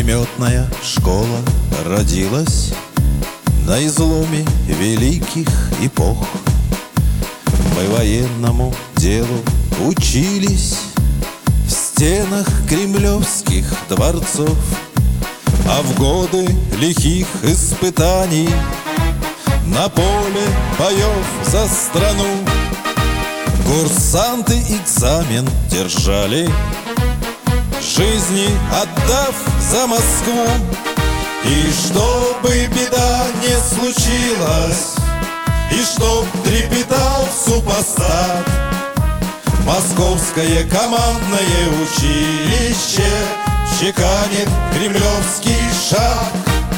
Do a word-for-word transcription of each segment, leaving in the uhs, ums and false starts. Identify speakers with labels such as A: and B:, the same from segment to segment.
A: Пулеметная школа родилась на изломе великих эпох. Мы военному делу учились в стенах кремлевских дворцов, а в годы лихих испытаний на поле боев за страну курсанты экзамен держали, жизни отдав за Москву. И чтобы беда не случилась, и чтоб трепетал супостат, Московское командное училище чеканит кремлевский шаг.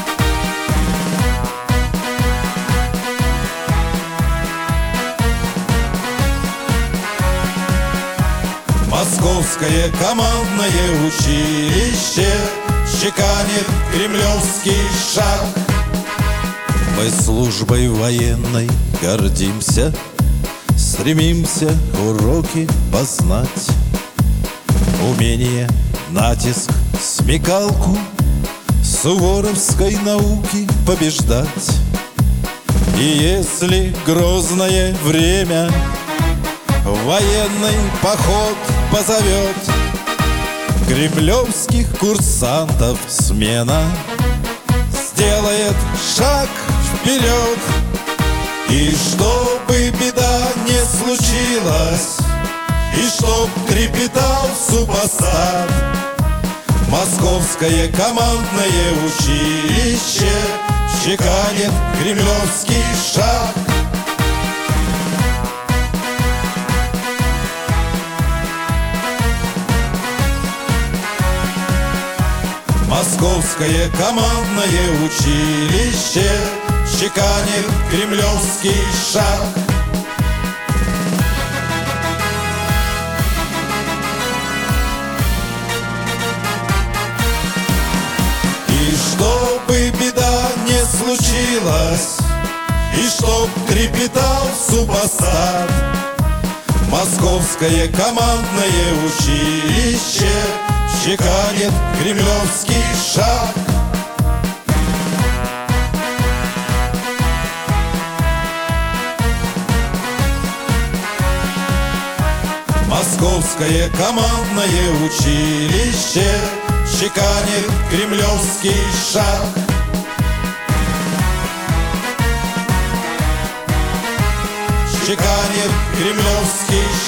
A: Московское командное училище чеканит кремлевский шаг. Мы службой военной гордимся, стремимся уроки познать, умение, натиск, смекалку суворовской науки побеждать. И если грозное время военный поход позовет, кремлевских курсантов смена сделает шаг вперед. И чтобы беда не случилась, и чтоб трепетал супостат, Московское командное училище чеканит кремлевский шаг. Московское командное училище чеканит кремлевский шаг. И чтобы беда не случилась, и чтоб трепетал супостат, Московское командное училище чеканит кремлевский шаг. Московское командное училище чеканит кремлевский шаг. Чеканит кремлевский шаг.